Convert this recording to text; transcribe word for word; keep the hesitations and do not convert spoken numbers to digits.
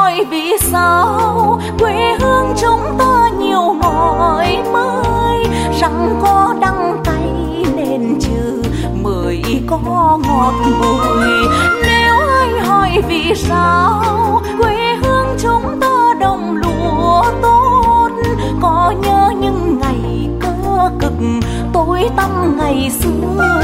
hỏi vì sao quê hương chúng ta nhiều mỏi mới, rằng có đắng cay nên chữ mới có ngọt bùi. Nếu ai hỏi vì sao quê hương chúng ta đồng lúa tốt, có nhớ những ngày cơ cực tối tăm ngày xưa